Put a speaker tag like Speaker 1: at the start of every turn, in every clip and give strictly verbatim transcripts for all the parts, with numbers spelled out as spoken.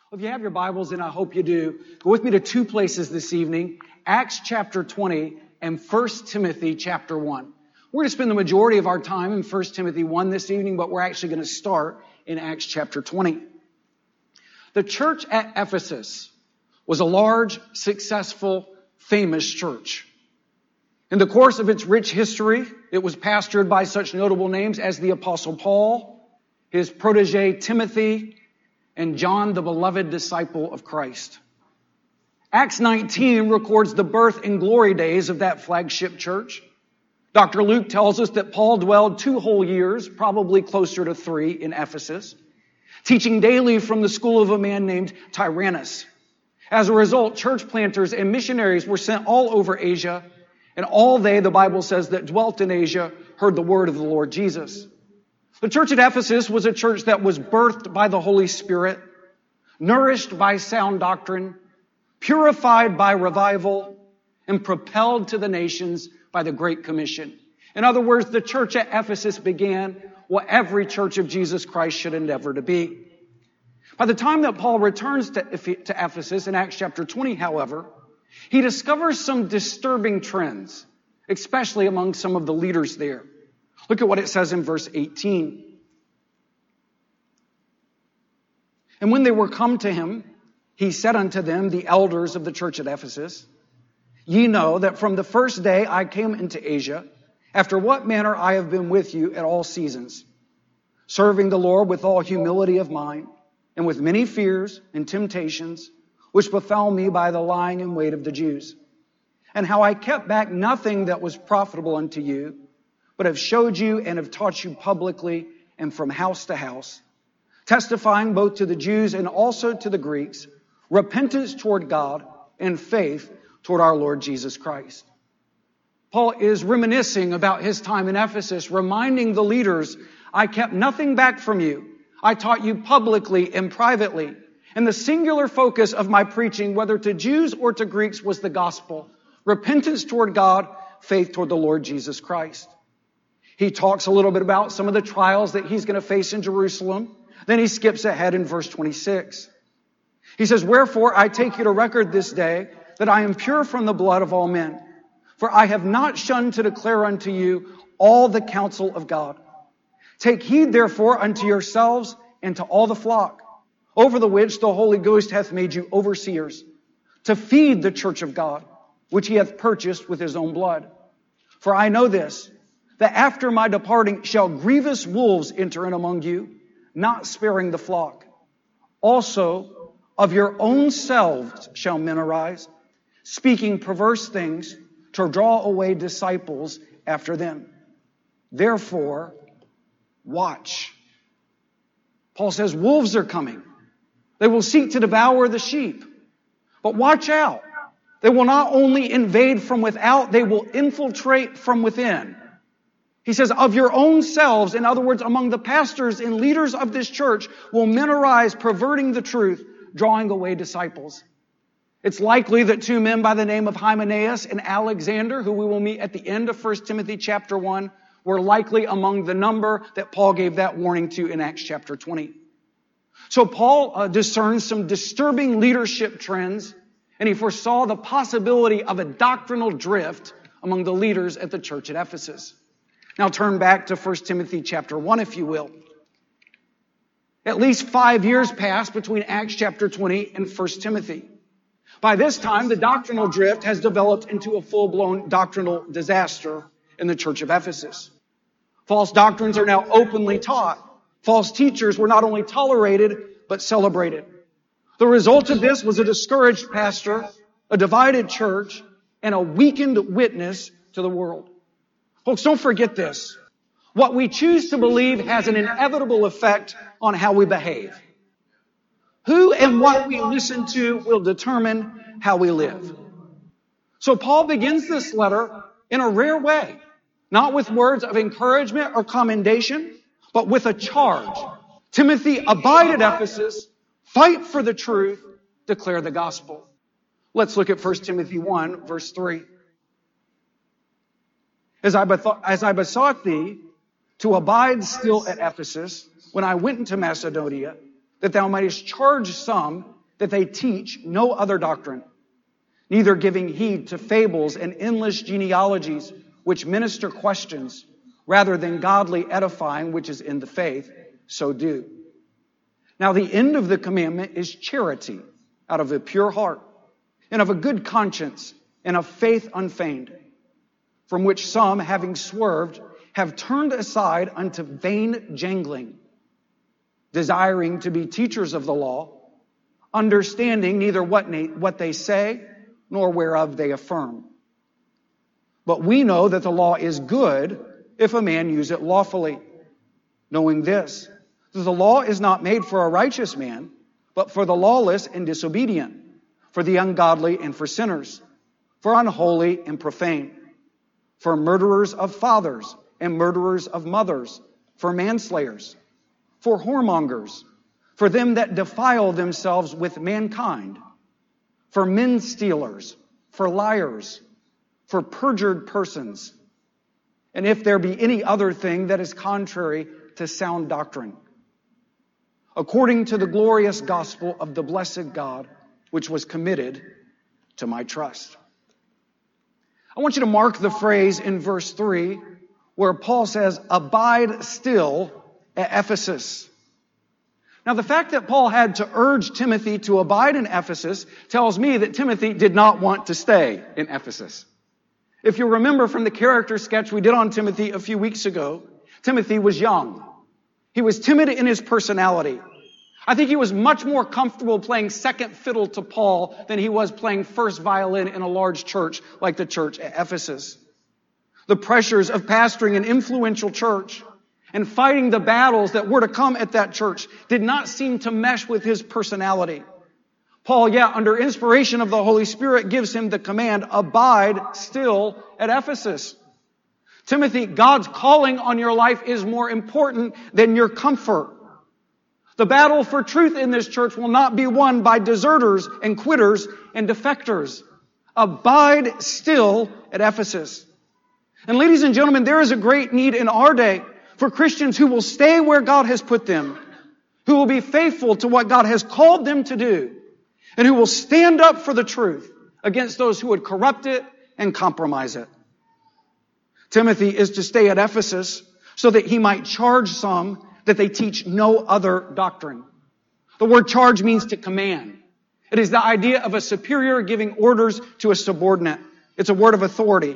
Speaker 1: If you have your Bibles, and I hope you do, go with me to two places this evening, Acts chapter twenty and First Timothy chapter one. We're going to spend the majority of our time in First Timothy one this evening, but we're actually going to start in Acts chapter twenty. The church at Ephesus was a large, successful, famous church. In the course of its rich history, it was pastored by such notable names as the Apostle Paul, his protege Timothy, and John, the beloved disciple of Christ. Acts nineteen records the birth and glory days of that flagship church. Doctor Luke tells us that Paul dwelled two whole years, probably closer to three, in Ephesus, teaching daily from the school of a man named Tyrannus. As a result, church planters and missionaries were sent all over Asia, and all they, the Bible says, that dwelt in Asia heard the word of the Lord Jesus. The church at Ephesus was a church that was birthed by the Holy Spirit, nourished by sound doctrine, purified by revival, and propelled to the nations by the Great Commission. In other words, the church at Ephesus began what every church of Jesus Christ should endeavor to be. By the time that Paul returns to Ephesus in Acts chapter twenty, however, he discovers some disturbing trends, especially among some of the leaders there. Look at what it says in verse eighteen. And when they were come to him, he said unto them, the elders of the church at Ephesus, Ye know that from the first day I came into Asia, after what manner I have been with you at all seasons, serving the Lord with all humility of mind, and with many fears and temptations, which befell me by the lying in wait of the Jews, and how I kept back nothing that was profitable unto you, but have showed you and have taught you publicly and from house to house, testifying both to the Jews and also to the Greeks, repentance toward God and faith toward our Lord Jesus Christ. Paul is reminiscing about his time in Ephesus, reminding the leaders, I kept nothing back from you. I taught you publicly and privately. And the singular focus of my preaching, whether to Jews or to Greeks, was the gospel. Repentance toward God, faith toward the Lord Jesus Christ. He talks a little bit about some of the trials that he's going to face in Jerusalem. Then he skips ahead in verse twenty-six. He says, Wherefore I take you to record this day that I am pure from the blood of all men. For I have not shunned to declare unto you all the counsel of God. Take heed therefore unto yourselves and to all the flock, over the which the Holy Ghost hath made you overseers, to feed the church of God, which he hath purchased with his own blood. For I know this, that after my departing shall grievous wolves enter in among you, not sparing the flock. Also, of your own selves shall men arise, speaking perverse things to draw away disciples after them. Therefore, watch. Paul says wolves are coming. They will seek to devour the sheep. But watch out. They will not only invade from without, they will infiltrate from within. He says, of your own selves, in other words, among the pastors and leaders of this church, will men arise perverting the truth, drawing away disciples. It's likely that two men by the name of Hymenaeus and Alexander, who we will meet at the end of First Timothy chapter one, were likely among the number that Paul gave that warning to in Acts chapter twenty. So Paul uh, discerns some disturbing leadership trends, and he foresaw the possibility of a doctrinal drift among the leaders at the church at Ephesus. Now turn back to First Timothy chapter one, if you will. At least five years passed between Acts chapter twenty and First Timothy. By this time, the doctrinal drift has developed into a full-blown doctrinal disaster in the church of Ephesus. False doctrines are now openly taught. False teachers were not only tolerated, but celebrated. The result of this was a discouraged pastor, a divided church, and a weakened witness to the world. Folks, don't forget this. What we choose to believe has an inevitable effect on how we behave. Who and what we listen to will determine how we live. So Paul begins this letter in a rare way, not with words of encouragement or commendation, but with a charge. Timothy, abide at Ephesus, fight for the truth, declare the gospel. Let's look at First Timothy one, verse three. As I, bethought, as I besought thee to abide still at Ephesus, when I went into Macedonia, that thou mightest charge some that they teach no other doctrine, neither giving heed to fables and endless genealogies which minister questions, rather than godly edifying which is in the faith, so do. Now the end of the commandment is charity, out of a pure heart, and of a good conscience, and of faith unfeigned, from which some, having swerved, have turned aside unto vain jangling, desiring to be teachers of the law, understanding neither what, what they say, nor whereof they affirm. But we know that the law is good if a man use it lawfully, knowing this, that the law is not made for a righteous man, but for the lawless and disobedient, for the ungodly and for sinners, for unholy and profane, for murderers of fathers and murderers of mothers, for manslayers, for whoremongers, for them that defile themselves with mankind, for men stealers, for liars, for perjured persons, and if there be any other thing that is contrary to sound doctrine, according to the glorious gospel of the blessed God, which was committed to my trust. I want you to mark the phrase in verse three where Paul says, abide still at Ephesus. Now, the fact that Paul had to urge Timothy to abide in Ephesus tells me that Timothy did not want to stay in Ephesus. If you remember from the character sketch we did on Timothy a few weeks ago, Timothy was young. He was timid in his personality. I think he was much more comfortable playing second fiddle to Paul than he was playing first violin in a large church like the church at Ephesus. The pressures of pastoring an influential church and fighting the battles that were to come at that church did not seem to mesh with his personality. Paul, yeah, under inspiration of the Holy Spirit, gives him the command, abide still at Ephesus. Timothy, God's calling on your life is more important than your comfort. The battle for truth in this church will not be won by deserters and quitters and defectors. Abide still at Ephesus. And ladies and gentlemen, there is a great need in our day for Christians who will stay where God has put them, who will be faithful to what God has called them to do, and who will stand up for the truth against those who would corrupt it and compromise it. Timothy is to stay at Ephesus so that he might charge some that they teach no other doctrine. The word charge means to command. It is the idea of a superior giving orders to a subordinate. It's a word of authority.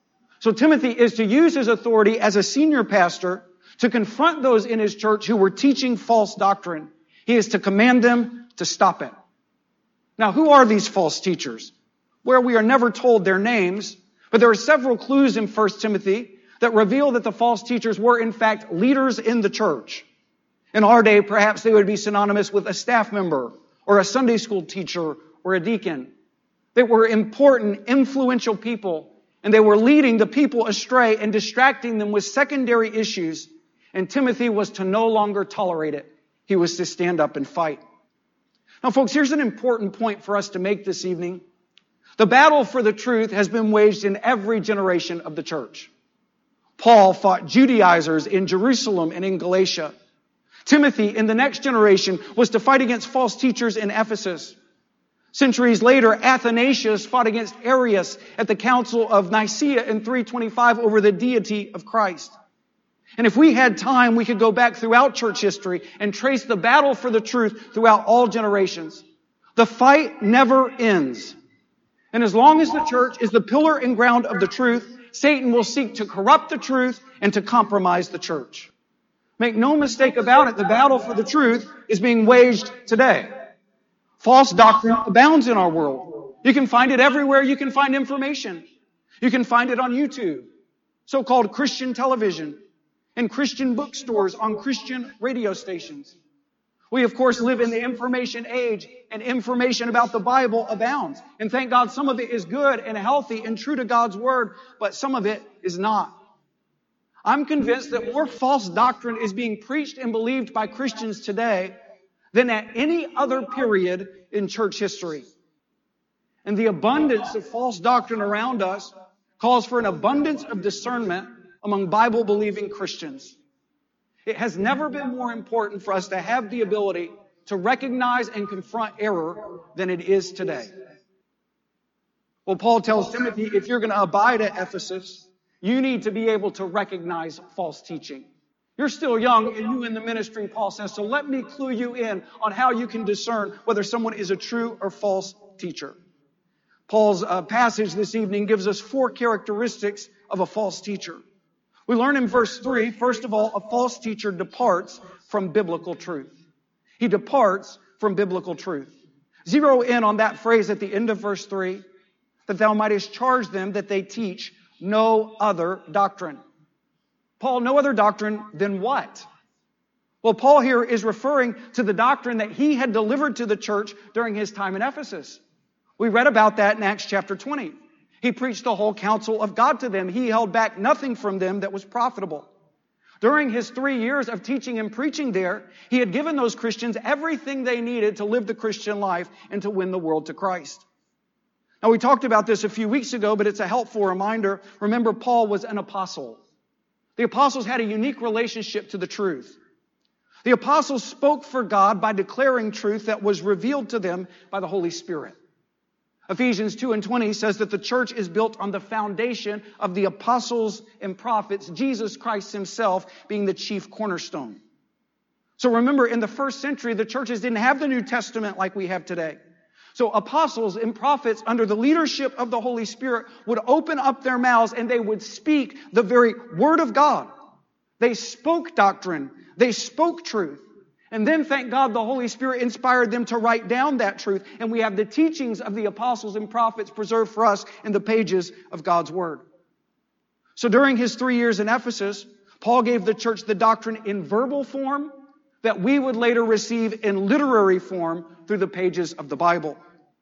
Speaker 1: So Timothy is to use his authority as a senior pastor to confront those in his church who were teaching false doctrine. He is to command them to stop it. Now, who are these false teachers? Where we are never told their names, but there are several clues in First Timothy that reveal that the false teachers were, in fact, leaders in the church. In our day, perhaps they would be synonymous with a staff member or a Sunday school teacher or a deacon. They were important, influential people, and they were leading the people astray and distracting them with secondary issues, and Timothy was to no longer tolerate it. He was to stand up and fight. Now, folks, here's an important point for us to make this evening. The battle for the truth has been waged in every generation of the church. Paul fought Judaizers in Jerusalem and in Galatia. Timothy, in the next generation, was to fight against false teachers in Ephesus. Centuries later, Athanasius fought against Arius at the Council of Nicaea in three twenty-five over the deity of Christ. And if we had time, we could go back throughout church history and trace the battle for the truth throughout all generations. The fight never ends. And as long as the church is the pillar and ground of the truth, Satan will seek to corrupt the truth and to compromise the church. Make no mistake about it, the battle for the truth is being waged today. False doctrine abounds in our world. You can find it everywhere you can find information. You can find it on YouTube, so-called Christian television, and Christian bookstores on Christian radio stations. We, of course, live in the information age, and information about the Bible abounds. And thank God some of it is good and healthy and true to God's Word, but some of it is not. I'm convinced that more false doctrine is being preached and believed by Christians today than at any other period in church history. And the abundance of false doctrine around us calls for an abundance of discernment among Bible-believing Christians. It has never been more important for us to have the ability to recognize and confront error than it is today. Well, Paul tells Timothy, if you're going to abide at Ephesus, you need to be able to recognize false teaching. You're still young and new in the ministry, Paul says, so let me clue you in on how you can discern whether someone is a true or false teacher. Paul's uh, passage this evening gives us four characteristics of a false teacher. We learn in verse three, first of all, a false teacher departs from biblical truth. He departs from biblical truth. Zero in on that phrase at the end of verse three, that thou mightest charge them that they teach no other doctrine. Paul, no other doctrine, then what? Well, Paul here is referring to the doctrine that he had delivered to the church during his time in Ephesus. We read about that in Acts chapter twenty. He preached the whole counsel of God to them. He held back nothing from them that was profitable. During his three years of teaching and preaching there, he had given those Christians everything they needed to live the Christian life and to win the world to Christ. Now, we talked about this a few weeks ago, but it's a helpful reminder. Remember, Paul was an apostle. The apostles had a unique relationship to the truth. The apostles spoke for God by declaring truth that was revealed to them by the Holy Spirit. Ephesians two and twenty says that the church is built on the foundation of the apostles and prophets, Jesus Christ himself being the chief cornerstone. So remember, in the first century, the churches didn't have the New Testament like we have today. So apostles and prophets under the leadership of the Holy Spirit would open up their mouths and they would speak the very word of God. They spoke doctrine. They spoke truth. And then, thank God, the Holy Spirit inspired them to write down that truth. And we have the teachings of the apostles and prophets preserved for us in the pages of God's Word. So during his three years in Ephesus, Paul gave the church the doctrine in verbal form that we would later receive in literary form through the pages of the Bible.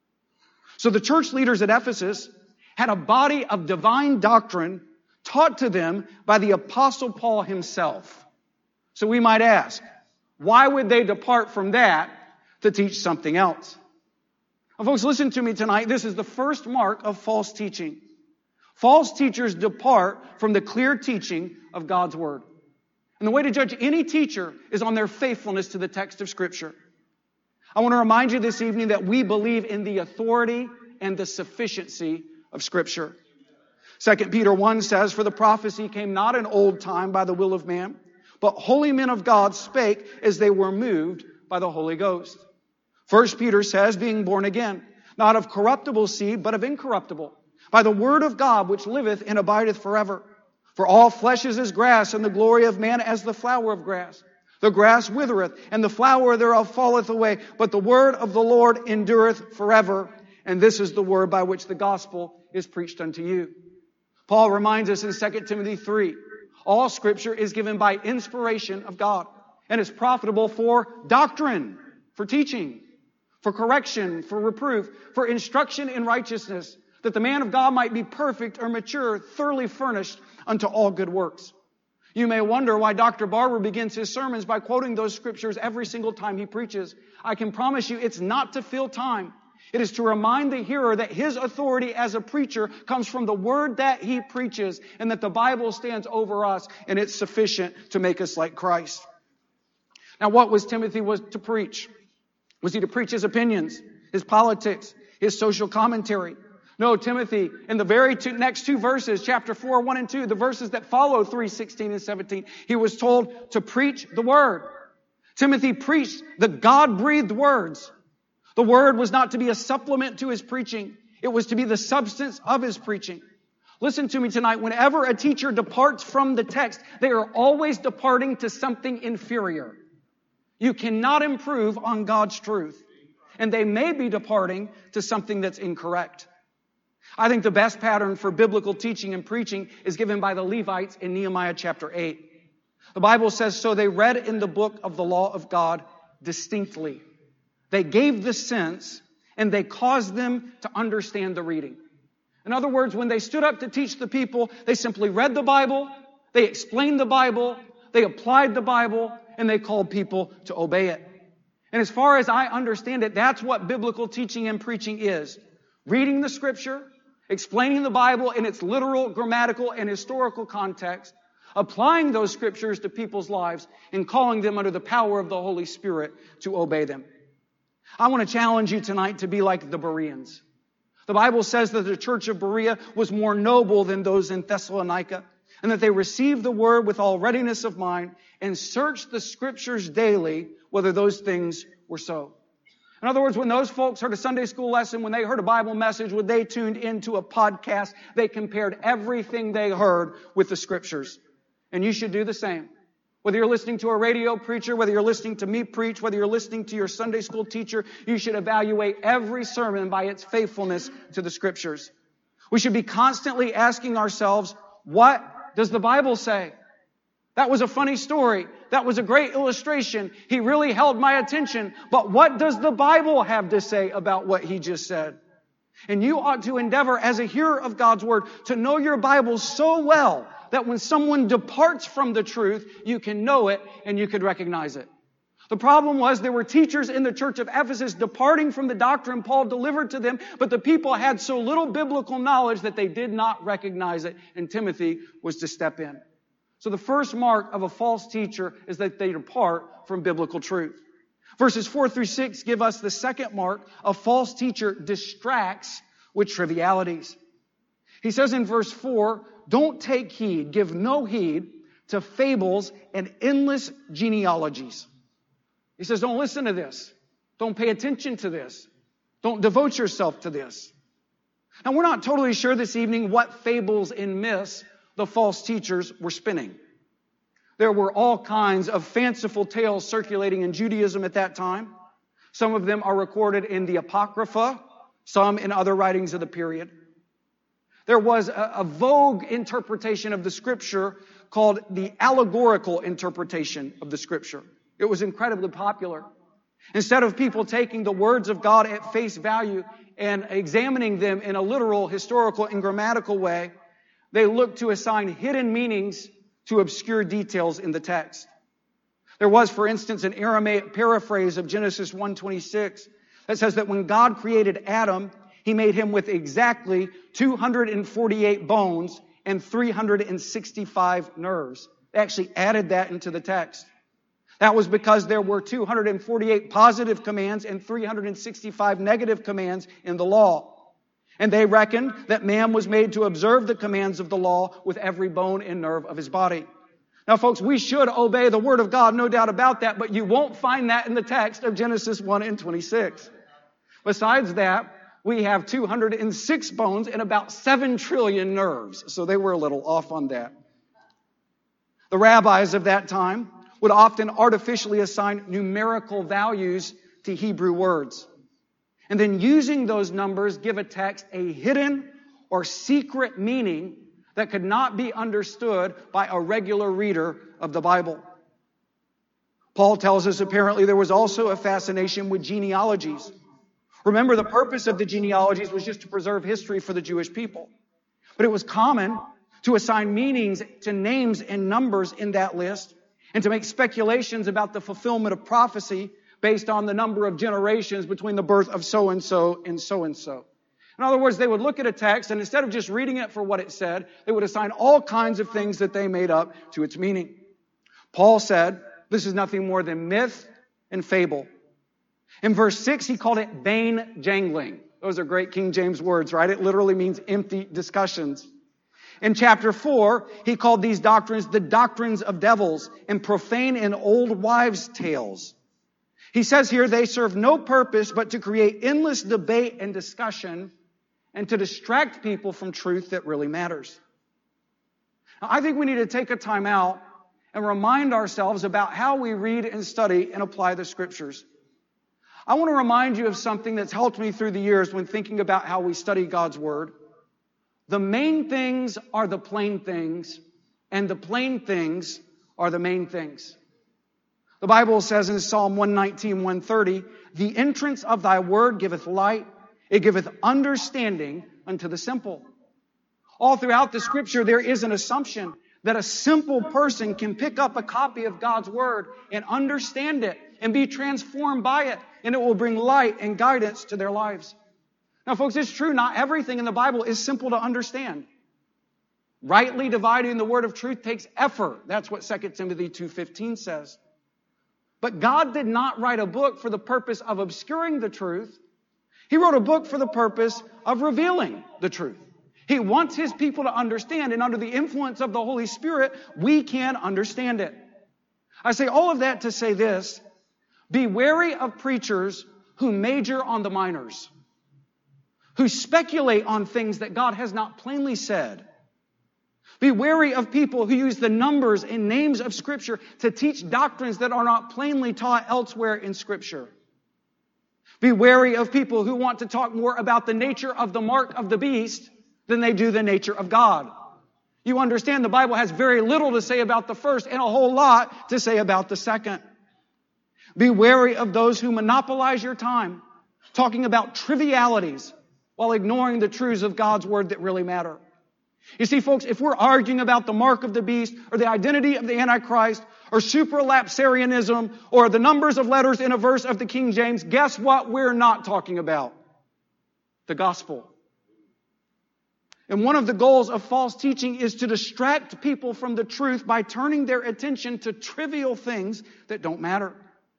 Speaker 1: So the church leaders at Ephesus had a body of divine doctrine taught to them by the Apostle Paul himself. So we might ask, why would they depart from that to teach something else? Well, folks, listen to me tonight. This is the first mark of false teaching. False teachers depart from the clear teaching of God's Word. And the way to judge any teacher is on their faithfulness to the text of Scripture. I want to remind you this evening that we believe in the authority and the sufficiency of Scripture. Second Peter one says, for the prophecy came not in old time by the will of man, but holy men of God spake as they were moved by the Holy Ghost. First Peter says, being born again, not of corruptible seed, but of incorruptible, by the word of God which liveth and abideth forever. For all flesh is as grass, and the glory of man as the flower of grass. The grass withereth, and the flower thereof falleth away, but the word of the Lord endureth forever. And this is the word by which the gospel is preached unto you. Paul reminds us in Second Timothy three, all Scripture is given by inspiration of God and is profitable for doctrine, for teaching, for correction, for reproof, for instruction in righteousness, that the man of God might be perfect or mature, thoroughly furnished unto all good works. You may wonder why Doctor Barber begins his sermons by quoting those Scriptures every single time he preaches. I can promise you it's not to fill time. It is to remind the hearer that his authority as a preacher comes from the word that he preaches, and that the Bible stands over us and it's sufficient to make us like Christ. Now, what was Timothy was to preach? Was he to preach his opinions, his politics, his social commentary? No, Timothy, in the very two, next two verses, chapter four, one and two, the verses that follow three, sixteen and seventeen, he was told to preach the word. Timothy preached the God-breathed words. The word was not to be a supplement to his preaching. It was to be the substance of his preaching. Listen to me tonight. Whenever a teacher departs from the text, they are always departing to something inferior. You cannot improve on God's truth. And they may be departing to something that's incorrect. I think the best pattern for biblical teaching and preaching is given by the Levites in Nehemiah chapter eight. The Bible says, so they read in the book of the law of God distinctly. They gave the sense, and they caused them to understand the reading. In other words, when they stood up to teach the people, they simply read the Bible, they explained the Bible, they applied the Bible, and they called people to obey it. And as far as I understand it, that's what biblical teaching and preaching is. Reading the Scripture, explaining the Bible in its literal, grammatical, and historical context, applying those Scriptures to people's lives, and calling them under the power of the Holy Spirit to obey them. I want to challenge you tonight to be like the Bereans. The Bible says that the church of Berea was more noble than those in Thessalonica, and that they received the word with all readiness of mind and searched the scriptures daily whether those things were so. In other words, when those folks heard a Sunday school lesson, when they heard a Bible message, when they tuned into a podcast, they compared everything they heard with the scriptures. And you should do the same. Whether you're listening to a radio preacher, whether you're listening to me preach, whether you're listening to your Sunday school teacher, you should evaluate every sermon by its faithfulness to the scriptures. We should be constantly asking ourselves, what does the Bible say? That was a funny story. That was a great illustration. He really held my attention. But what does the Bible have to say about what he just said? And you ought to endeavor as a hearer of God's word to know your Bible so well that when someone departs from the truth, you can know it and you can recognize it. The problem was there were teachers in the church of Ephesus departing from the doctrine Paul delivered to them, but the people had so little biblical knowledge that they did not recognize it, and Timothy was to step in. So the first mark of a false teacher is that they depart from biblical truth. Verses four through six give us the second mark. A false teacher distracts with trivialities. He says in verse four, don't take heed, give no heed to fables and endless genealogies. He says, don't listen to this. Don't pay attention to this. Don't devote yourself to this. Now, we're not totally sure this evening what fables and myths the false teachers were spinning. There were all kinds of fanciful tales circulating in Judaism at that time. Some of them are recorded in the Apocrypha, some in other writings of the period. There was a, a vogue interpretation of the Scripture called the allegorical interpretation of the Scripture. It was incredibly popular. Instead of people taking the words of God at face value and examining them in a literal, historical, and grammatical way, they looked to assign hidden meanings to obscure details in the text. There was, for instance, an Aramaic paraphrase of Genesis one twenty-six that says that when God created Adam, he made him with exactly two hundred forty-eight bones and three hundred sixty-five nerves. They actually added that into the text. That was because there were two hundred forty-eight positive commands and three hundred sixty-five negative commands in the law. And they reckoned that man was made to observe the commands of the law with every bone and nerve of his body. Now, folks, we should obey the Word of God, no doubt about that, but you won't find that in the text of Genesis one and twenty-six. Besides that, we have two hundred six bones and about seven trillion nerves, so they were a little off on that. The rabbis of that time would often artificially assign numerical values to Hebrew words. And then using those numbers give a text a hidden or secret meaning that could not be understood by a regular reader of the Bible. Paul tells us apparently there was also a fascination with genealogies. Remember, the purpose of the genealogies was just to preserve history for the Jewish people. But it was common to assign meanings to names and numbers in that list and to make speculations about the fulfillment of prophecy based on the number of generations between the birth of so-and-so and so-and-so. In other words, they would look at a text, and instead of just reading it for what it said, they would assign all kinds of things that they made up to its meaning. Paul said, this is nothing more than myth and fable. In verse six, he called it vain jangling. Those are great King James words, right? It literally means empty discussions. In chapter four, he called these doctrines the doctrines of devils and profane and old wives' tales. He says here they serve no purpose but to create endless debate and discussion and to distract people from truth that really matters. Now, I think we need to take a time out and remind ourselves about how we read and study and apply the Scriptures. I want to remind you of something that's helped me through the years when thinking about how we study God's Word. The main things are the plain things, and the plain things are the main things. The Bible says in Psalm one nineteen, one thirty, the entrance of thy word giveth light, it giveth understanding unto the simple. All throughout the Scripture, there is an assumption that a simple person can pick up a copy of God's Word and understand it and be transformed by it, and it will bring light and guidance to their lives. Now, folks, it's true, not everything in the Bible is simple to understand. Rightly dividing the word of truth takes effort. That's what Second Timothy two fifteen says. But God did not write a book for the purpose of obscuring the truth. He wrote a book for the purpose of revealing the truth. He wants His people to understand, and under the influence of the Holy Spirit, we can understand it. I say all of that to say this: be wary of preachers who major on the minors, who speculate on things that God has not plainly said. Be wary of people who use the numbers and names of Scripture to teach doctrines that are not plainly taught elsewhere in Scripture. Be wary of people who want to talk more about the nature of the mark of the beast than they do the nature of God. You understand the Bible has very little to say about the first and a whole lot to say about the second. Be wary of those who monopolize your time talking about trivialities while ignoring the truths of God's Word that really matter. You see, folks, if we're arguing about the mark of the beast or the identity of the Antichrist or supralapsarianism or the numbers of letters in a verse of the King James, guess what we're not talking about? The gospel. And one of the goals of false teaching is to distract people from the truth by turning their attention to trivial things that don't matter.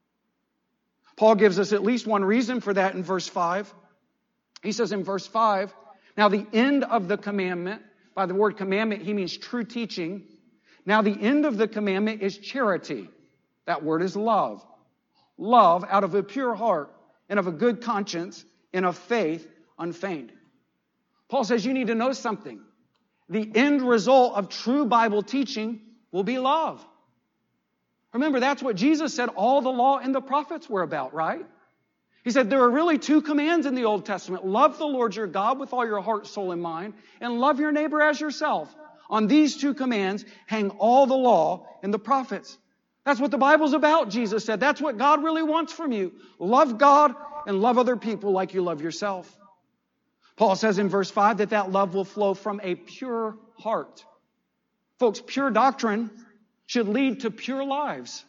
Speaker 1: Paul gives us at least one reason for that in verse five. He says in verse five, now the end of the commandment, by the word commandment, he means true teaching. Now the end of the commandment is charity. That word is love. Love out of a pure heart and of a good conscience and of faith unfeigned. Paul says you need to know something. The end result of true Bible teaching will be love. Remember, that's what Jesus said all the law and the prophets were about, right? He said there are really two commands in the Old Testament. Love the Lord your God with all your heart, soul, and mind, and love your neighbor as yourself. On these two commands hang all the law and the prophets. That's what the Bible's about, Jesus said. That's what God really wants from you. Love God and love other people like you love yourself. Paul says in verse five that that love will flow from a pure heart. Folks, pure doctrine should lead to pure lives.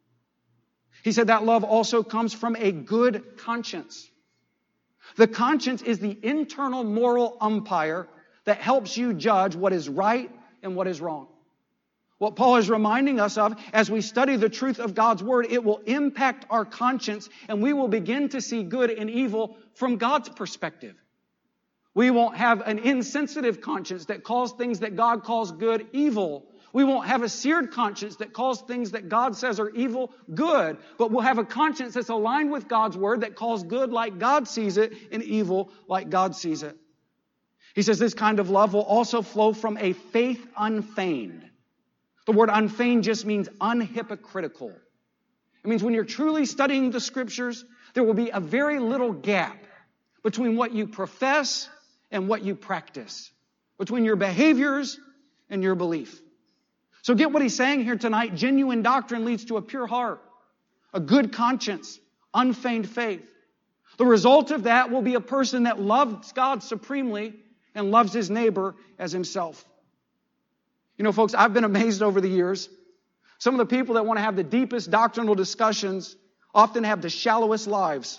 Speaker 1: He said that love also comes from a good conscience. The conscience is the internal moral umpire that helps you judge what is right and what is wrong. What Paul is reminding us of as we study the truth of God's Word, it will impact our conscience and we will begin to see good and evil from God's perspective. We won't have an insensitive conscience that calls things that God calls good evil. We won't have a seared conscience that calls things that God says are evil good. But we'll have a conscience that's aligned with God's Word that calls good like God sees it and evil like God sees it. He says this kind of love will also flow from a faith unfeigned. The word unfeigned just means unhypocritical. It means when you're truly studying the Scriptures, there will be a very little gap between what you profess and what you practice, between your behaviors and your belief. So get what he's saying here tonight. Genuine doctrine leads to a pure heart, a good conscience, unfeigned faith. The result of that will be a person that loves God supremely and loves his neighbor as himself. You know, folks, I've been amazed over the years. Some of the people that want to have the deepest doctrinal discussions often have the shallowest lives.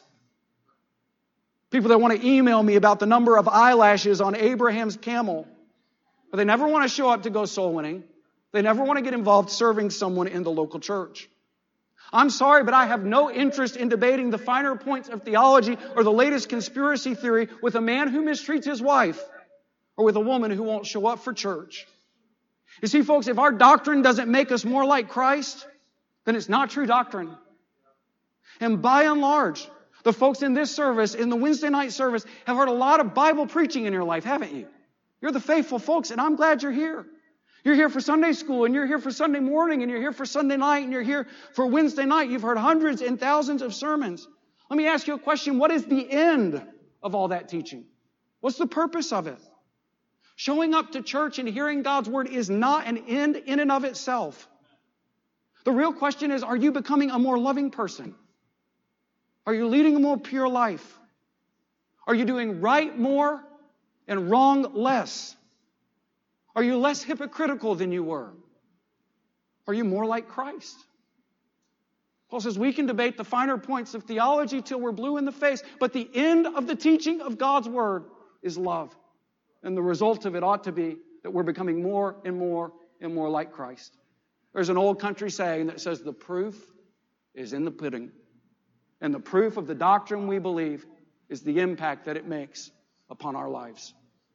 Speaker 1: People that want to email me about the number of eyelashes on Abraham's camel, but they never want to show up to go soul winning. They never want to get involved serving someone in the local church. I'm sorry, but I have no interest in debating the finer points of theology or the latest conspiracy theory with a man who mistreats his wife or with a woman who won't show up for church. You see, folks, if our doctrine doesn't make us more like Christ, then it's not true doctrine. And by and large, the folks in this service, in the Wednesday night service, have heard a lot of Bible preaching in your life, haven't you? You're the faithful folks, and I'm glad you're here. You're here for Sunday school, and you're here for Sunday morning, and you're here for Sunday night, and you're here for Wednesday night. You've heard hundreds and thousands of sermons. Let me ask you a question. What is the end of all that teaching? What's the purpose of it? Showing up to church and hearing God's Word is not an end in and of itself. The real question is, are you becoming a more loving person? Are you leading a more pure life? Are you doing right more and wrong less? Are you less hypocritical than you were? Are you more like Christ? Paul says we can debate the finer points of theology till we're blue in the face, but the end of the teaching of God's Word is love. And the result of it ought to be that we're becoming more and more and more like Christ. There's an old country saying that says the proof is in the pudding. And the proof of the doctrine we believe is the impact that it makes upon our lives.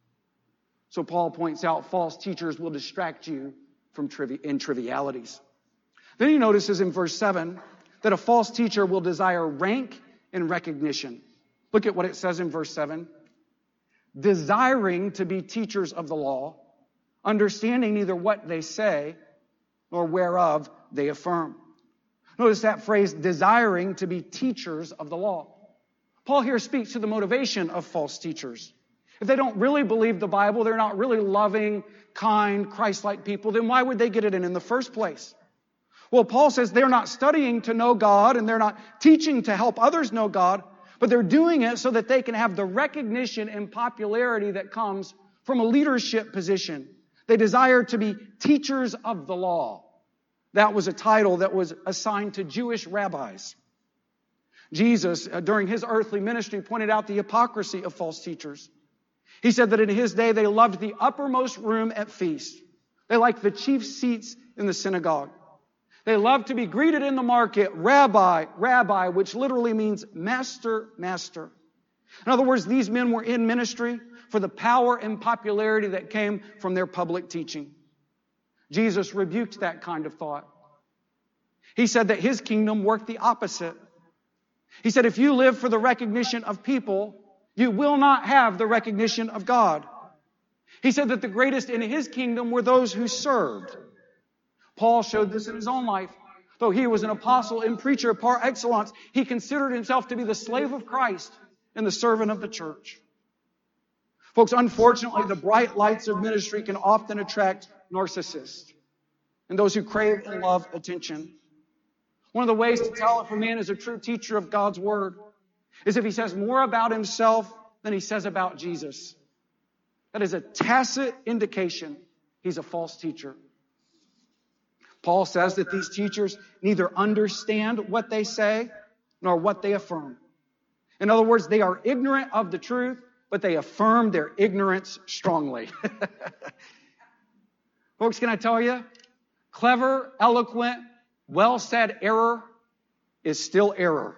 Speaker 1: So Paul points out false teachers will distract you from trivi- in trivialities. Then he notices in verse seven that a false teacher will desire rank and recognition. Look at what it says in verse seven. Desiring to be teachers of the law, understanding neither what they say nor whereof they affirm. Notice that phrase, desiring to be teachers of the law. Paul here speaks to the motivation of false teachers. If they don't really believe the Bible, they're not really loving, kind, Christ-like people, then why would they get it in in the first place? Well, Paul says they're not studying to know God and they're not teaching to help others know God, but they're doing it so that they can have the recognition and popularity that comes from a leadership position. They desire to be teachers of the law. That was a title that was assigned to Jewish rabbis. Jesus, uh, during his earthly ministry, pointed out the hypocrisy of false teachers. He said that in his day they loved the uppermost room at feasts. They liked the chief seats in the synagogue. They loved to be greeted in the market, Rabbi, Rabbi, which literally means Master, Master. In other words, these men were in ministry for the power and popularity that came from their public teaching. Jesus rebuked that kind of thought. He said that his kingdom worked the opposite. He said, if you live for the recognition of people, you will not have the recognition of God. He said that the greatest in his kingdom were those who served. Paul showed this in his own life. Though he was an apostle and preacher par excellence, he considered himself to be the slave of Christ and the servant of the church. Folks, unfortunately, the bright lights of ministry can often attract narcissists and those who crave and love attention. One of the ways to tell if a man is a true teacher of God's Word is if he says more about himself than he says about Jesus. That is a tacit indication he's a false teacher. Paul says that these teachers neither understand what they say nor what they affirm. In other words, they are ignorant of the truth, but they affirm their ignorance strongly. Folks, can I tell you? Clever, eloquent, well-said error is still error.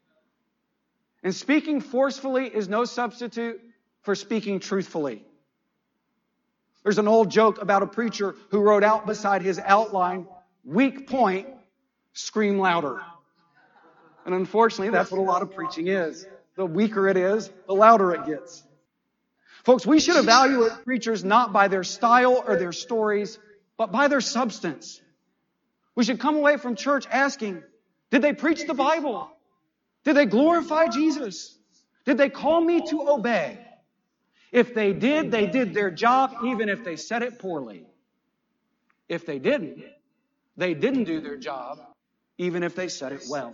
Speaker 1: And speaking forcefully is no substitute for speaking truthfully. There's an old joke about a preacher who wrote out beside his outline, weak point, scream louder. And unfortunately, that's what a lot of preaching is. The weaker it is, the louder it gets. Folks, we should evaluate preachers not by their style or their stories, but by their substance. We should come away from church asking, did they preach the Bible? Did they glorify Jesus? Did they call me to obey? If they did, they did their job, even if they said it poorly. If they didn't, they didn't do their job, even if they said it well.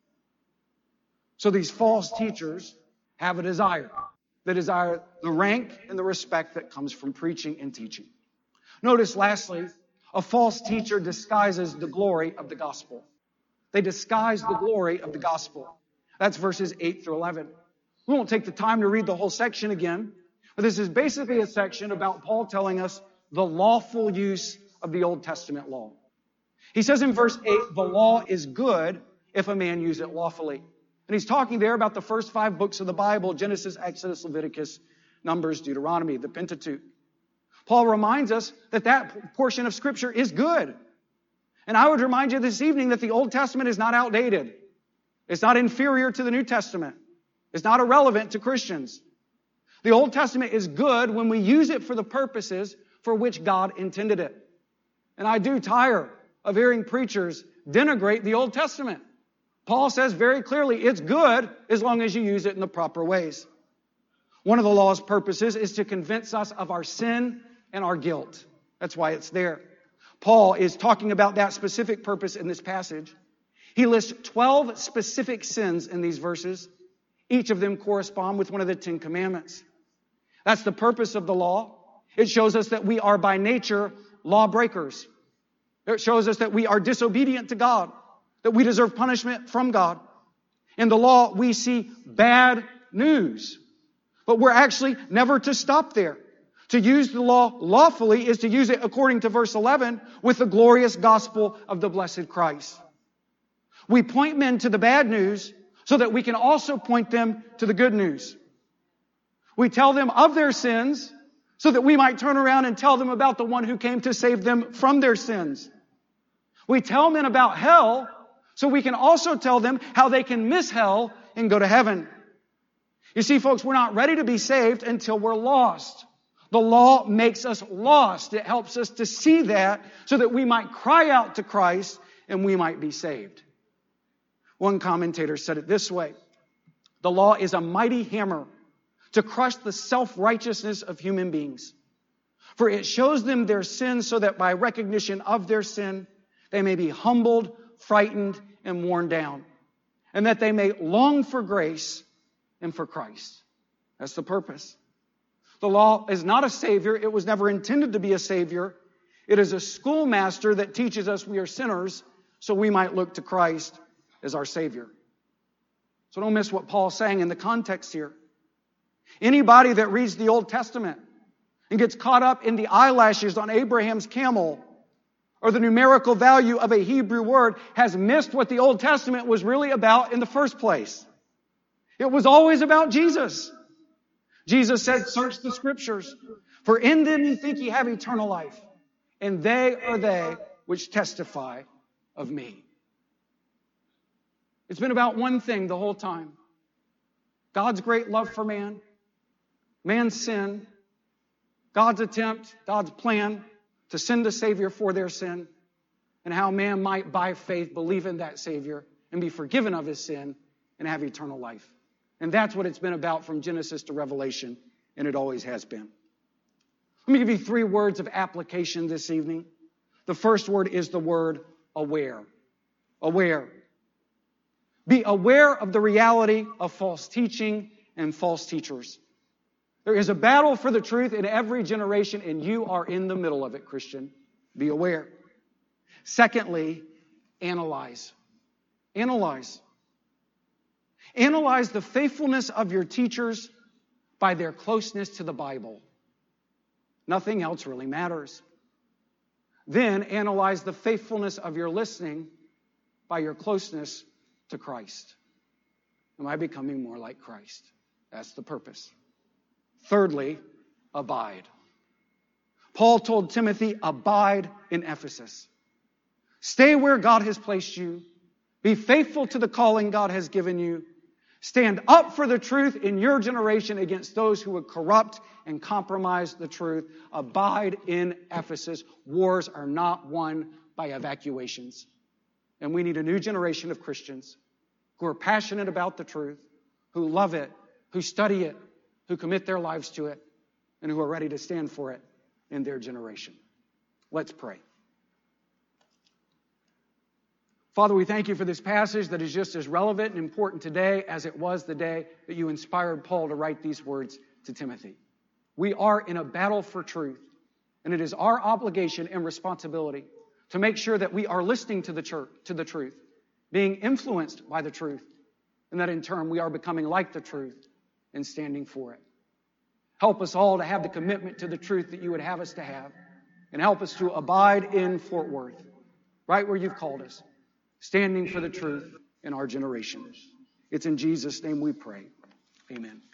Speaker 1: So these false teachers have a desire. They desire the rank and the respect that comes from preaching and teaching. Notice, lastly, a false teacher disguises the glory of the gospel. They disguise the glory of the gospel. That's verses eight through eleven. We won't take the time to read the whole section again, but this is basically a section about Paul telling us the lawful use of the Old Testament law. He says in verse eight, the law is good if a man use it lawfully. And he's talking there about the first five books of the Bible, Genesis, Exodus, Leviticus, Numbers, Deuteronomy, the Pentateuch. Paul reminds us that that portion of Scripture is good. And I would remind you this evening that the Old Testament is not outdated. It's not inferior to the New Testament. It's not irrelevant to Christians. The Old Testament is good when we use it for the purposes for which God intended it. And I do tire of hearing preachers denigrate the Old Testament. Paul says very clearly it's good as long as you use it in the proper ways. One of the law's purposes is to convince us of our sin and our guilt. That's why it's there. Paul is talking about that specific purpose in this passage. He lists twelve specific sins in these verses. Each of them correspond with one of the Ten Commandments. That's the purpose of the law. It shows us that we are by nature lawbreakers. It shows us that we are disobedient to God, that we deserve punishment from God. In the law, we see bad news. But we're actually never to stop there. To use the law lawfully is to use it according to verse eleven with the glorious gospel of the blessed Christ. We point men to the bad news so that we can also point them to the good news. We tell them of their sins so that we might turn around and tell them about the one who came to save them from their sins. We tell men about hell so we can also tell them how they can miss hell and go to heaven. You see, folks, we're not ready to be saved until we're lost. The law makes us lost. It helps us to see that so that we might cry out to Christ and we might be saved. One commentator said it this way: the law is a mighty hammer to crush the self-righteousness of human beings. For it shows them their sin so that by recognition of their sin, they may be humbled, frightened, and worn down, and that they may long for grace and for Christ. That's the purpose. The law is not a savior. It was never intended to be a savior. It is a schoolmaster that teaches us we are sinners so we might look to Christ as our Savior. So don't miss what Paul's saying in the context here. Anybody that reads the Old Testament and gets caught up in the eyelashes on Abraham's camel or the numerical value of a Hebrew word has missed what the Old Testament was really about in the first place. It was always about Jesus. Jesus said, search the Scriptures, for in them you think ye have eternal life, and they are they which testify of me. It's been about one thing the whole time: God's great love for man, man's sin, God's attempt, God's plan to send a Savior for their sin, and how man might, by faith, believe in that Savior and be forgiven of his sin and have eternal life. And that's what it's been about from Genesis to Revelation, and it always has been. Let me give you three words of application this evening. The first word is the word aware. Aware. Be aware of the reality of false teaching and false teachers. There is a battle for the truth in every generation, and you are in the middle of it, Christian. Be aware. Secondly, analyze. Analyze. Analyze the faithfulness of your teachers by their closeness to the Bible. Nothing else really matters. Then analyze the faithfulness of your listening by your closeness to Christ. Am I becoming more like Christ? That's the purpose. Thirdly, abide. Paul told Timothy, abide in Ephesus. Stay where God has placed you. Be faithful to the calling God has given you. Stand up for the truth in your generation against those who would corrupt and compromise the truth. Abide in Ephesus. Wars are not won by evacuations. And we need a new generation of Christians who are passionate about the truth, who love it, who study it, who commit their lives to it, and who are ready to stand for it in their generation. Let's pray. Father, we thank you for this passage that is just as relevant and important today as it was the day that you inspired Paul to write these words to Timothy. We are in a battle for truth, and it is our obligation and responsibility to make sure that we are listening to the church, to the truth, being influenced by the truth, and that in turn we are becoming like the truth and standing for it. Help us all to have the commitment to the truth that you would have us to have, and help us to abide in Fort Worth, right where you've called us, standing for the truth in our generation. It's in Jesus' name we pray. Amen.